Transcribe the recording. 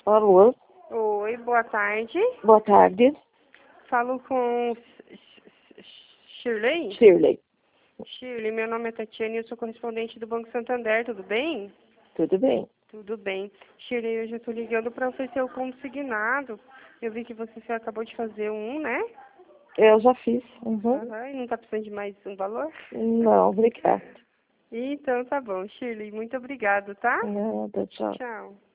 Alô? Oi, boa tarde. Boa tarde. Falo com Shirley? Shirley. Shirley, meu nome é Tatiana e eu sou correspondente do Banco Santander, tudo bem? Tudo bem? Tudo bem. Shirley, eu já estou ligando para oferecer o consignado. Eu vi que você acabou de fazer um, né? Eu já fiz. Uhum. Aham, e não está precisando de mais um valor? Não, obrigada. Então tá bom, Shirley, muito obrigado, tá? Nada, tchau. Tchau.